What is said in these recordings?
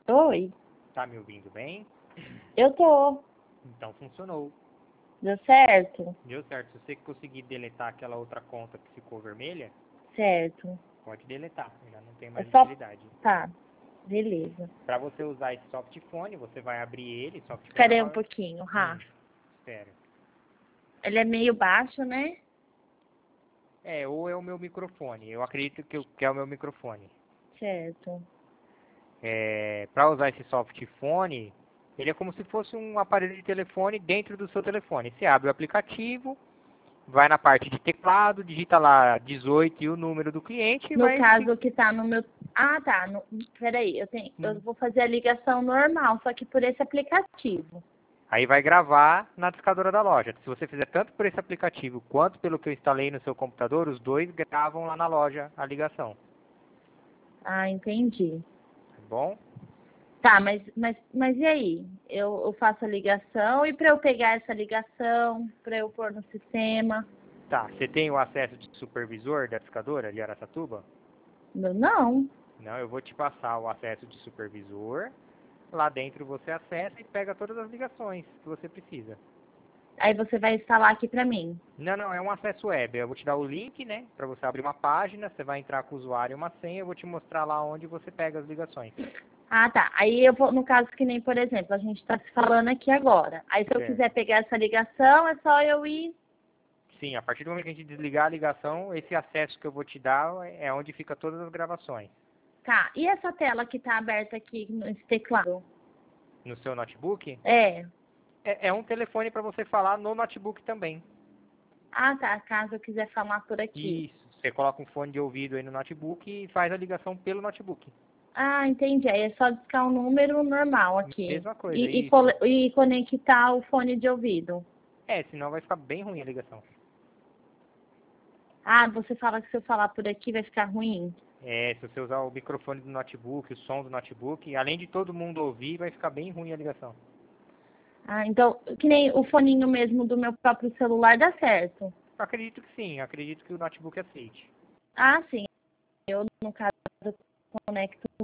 Oi, Tá me ouvindo bem? eu tô. Então funcionou. Deu certo? Deu certo. Se você conseguir deletar aquela outra conta que ficou vermelha, Certo. pode deletar. Já não tem É mais só... utilidade. Tá, beleza. Para você usar esse softphone, você vai abrir ele. Softphone Espera é aí um uma... pouquinho, Rafa. Espera. Ele é meio baixo, né? Ou é o meu microfone. Eu acredito que é o meu microfone. Certo. Para usar esse softphone, ele é como se fosse um aparelho de telefone dentro do seu telefone. Você abre o aplicativo, vai na parte de teclado, digita lá 18 e o número do cliente e No vai... caso que tá no meu... Ah, tá. Peraí, eu vou fazer a ligação normal, só que por esse aplicativo. Aí vai gravar na discadora da loja. Se você fizer tanto por esse aplicativo quanto pelo que eu instalei no seu computador, os dois gravam lá na loja a ligação. Ah, entendi. Tá bom? Tá, mas e aí? Eu faço a ligação e para eu pegar essa ligação, para eu pôr no sistema? Tá. Você tem o acesso de supervisor da discadora de Araçatuba? Não. Não, eu vou te passar o acesso de supervisor. Lá dentro você acessa e pega todas as ligações que você precisa. Aí você vai instalar aqui para mim. Não, é um acesso web. Eu vou te dar o link, né, para você abrir uma página, você vai entrar com o usuário e uma senha, eu vou te mostrar lá onde você pega as ligações. Ah, tá. Aí eu vou, no caso que nem, por exemplo, a gente está se falando aqui agora. Aí se eu Certo. quiser pegar essa ligação, é só eu ir. Sim, a partir do momento que a gente desligar a ligação, esse acesso que eu vou te dar é onde fica todas as gravações. Tá. E essa tela que está aberta aqui nesse teclado? No seu notebook, É. é um telefone para você falar no notebook também. Ah, tá. Caso eu quiser falar por aqui. Isso, você coloca um fone de ouvido aí no notebook e faz a ligação pelo notebook. Ah, entendi. Aí é só discar um número normal aqui. Mesma coisa, E, isso. e conectar o fone de ouvido. Senão vai ficar bem ruim a ligação. Ah, você fala que se eu falar por aqui vai ficar ruim. Se você usar o microfone do notebook, o som do notebook, além de todo mundo ouvir, vai ficar bem ruim a ligação. Ah, então, que nem o foninho mesmo do meu próprio celular dá certo. Eu acredito que sim, eu acredito que o notebook aceite. Ah, sim. Eu, no caso, conecto o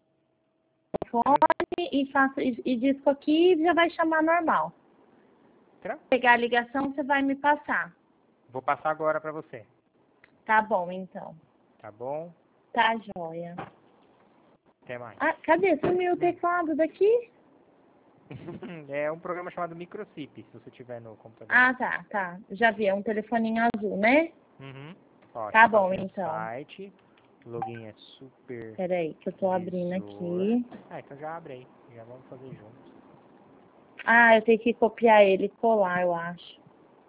fone e faço e disco aqui e já vai chamar normal. Tranquilo. Pegar a ligação, você vai me passar. Vou passar agora para você. Tá bom, então. Tá bom? Tá joia. Até mais. Ah, cadê? Sumiu o teclado daqui? É um programa chamado MicroSip, se você tiver no computador. Ah, tá, tá. Já vi, é um telefoninho azul, né? Uhum. Ó, Tá te bom, passei o então. site. O login é super. Peraí, que eu tô abrindo aqui. Então já abre aí. Já vamos fazer juntos. Ah, eu tenho que copiar ele e colar, eu acho.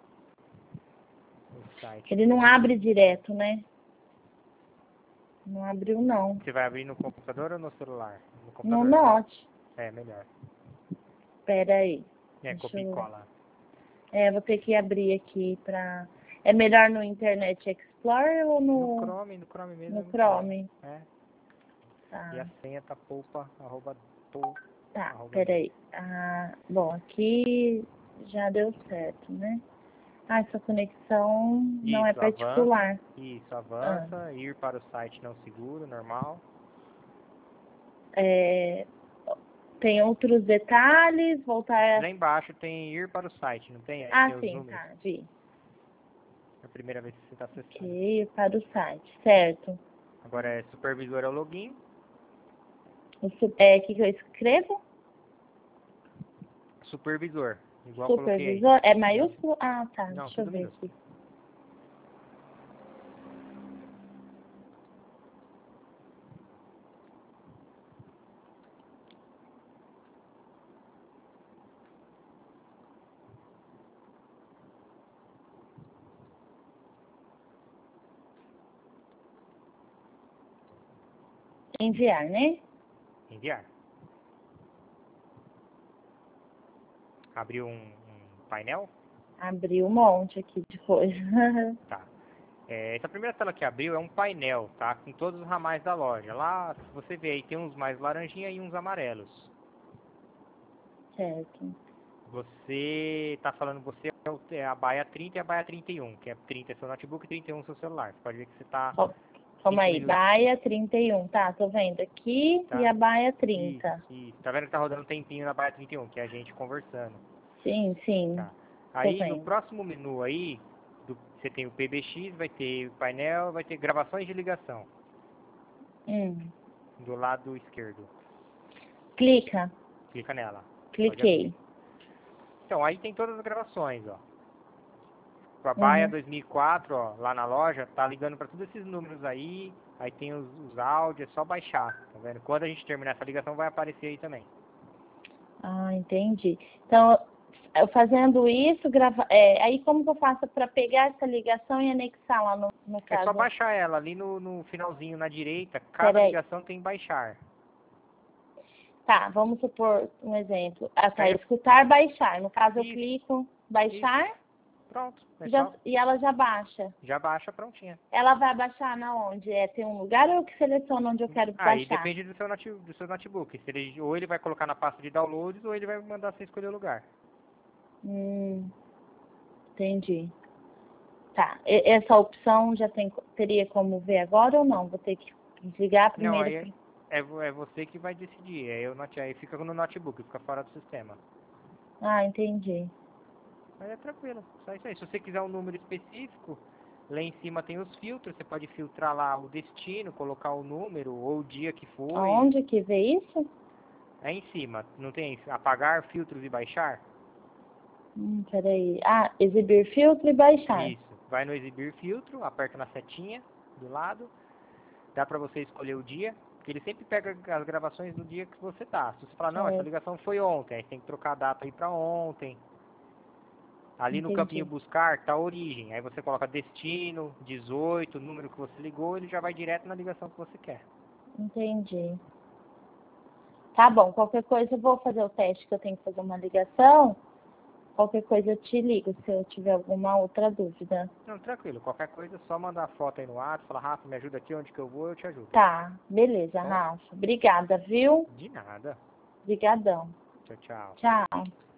O site. Ele não abre direto, né? Não abriu, não. Você vai abrir no computador ou no celular? No No computador, né? Note. Melhor. Peraí. Deixa Copia e eu... cola. vou ter que abrir aqui pra... É melhor no Internet Explorer ou No no Chrome mesmo. Chrome? É. Tá, E a senha tá poupa, tá, arroba net. peraí. Ah, bom, aqui já deu certo, né? Ah, essa conexão não é Isso, avança. particular. Isso, Ah, avança. Ir para o site não seguro, normal. é, tem outros detalhes, voltar... Lá embaixo tem ir para o site, não tem? Aí Ah, tem os sim, números. tá, vi. É a primeira vez que você está acessando. Ok, para o site, certo. Agora é supervisor é o login. O que eu escrevo? Supervisor, igual coloquei aí. Supervisor? É maiúsculo? Ah, tá, Não, deixa eu tudo ver minúsculo. aqui. Enviar, né? Enviar. Abriu um painel? Abri um monte aqui de coisa. Tá. Essa primeira tela que abriu é um painel, tá? Com todos os ramais da loja. Lá, se você vê aí, tem uns mais laranjinha e uns amarelos. Certo. Você tá falando, você é a baia 30 e a baia 31, que é 30 é seu notebook e 31 seu celular. Você pode ver que você tá Ó, Calma aí, minutos. baia 31. Tá, tô vendo aqui. Tá. E a baia 30. Isso. Tá vendo que tá rodando um tempinho na baia 31, que é a gente conversando. Sim, sim. Tá. Tô Aí no vendo. próximo menu aí, você tem o PBX, vai ter o painel, vai ter gravações de ligação. Do lado esquerdo. Clica. Clica nela. Cliquei. Então, aí tem todas as gravações, ó. A baia 2004, ó, lá na loja, tá ligando para todos esses números aí. Aí tem os áudios, é só baixar, tá vendo? Quando a gente terminar essa ligação, vai aparecer aí também. Ah, entendi. Então, eu fazendo isso, aí como que eu faço para pegar essa ligação e anexar lá no É caso? só baixar ela, ali no finalzinho, na direita, cada Peraí. ligação tem baixar. Tá, vamos supor um exemplo. Ah, tá, Aí escutar, baixar. No caso, eu Isso. clico, baixar, Pronto, e ela já baixa. já baixa prontinha. Ela vai baixar na onde? Tem um lugar ou eu que seleciono onde eu quero Aí baixar? depende do seu notebook. Se ele, ou ele vai colocar na pasta de downloads, ou ele vai mandar você escolher o lugar. Entendi. Tá, essa opção teria como ver agora ou não? Vou ter que desligar Não, primeiro. aí é você que vai decidir. Aí fica no notebook, fica fora do sistema. Ah, entendi. Mas é tranquilo, só isso aí. Se você quiser um número específico, lá em cima tem os filtros. Você pode filtrar lá o destino, colocar o número ou o dia que foi. Aonde que vê isso? É em cima, não tem apagar, filtros e baixar? Peraí. Ah, exibir filtro e baixar. Isso. Vai no exibir filtro, aperta na setinha do lado. Dá pra você escolher o dia, porque ele sempre pega as gravações do dia que você tá. Se você falar, não, essa ligação foi ontem, aí tem que trocar a data aí pra ontem. Ali no campinho buscar tá a origem. Aí você coloca destino, 18, o número que você ligou, ele já vai direto na ligação que você quer. Entendi. Tá bom, qualquer coisa eu vou fazer o teste que eu tenho que fazer uma ligação. Qualquer coisa eu te ligo se eu tiver alguma outra dúvida. Não, tranquilo. Qualquer coisa é só mandar a foto aí no WhatsApp, falar, Rafa, me ajuda aqui, onde que eu vou, eu te ajudo. Tá, beleza, Rafa. Obrigada, viu? De nada. Obrigadão. Tchau, tchau. Tchau.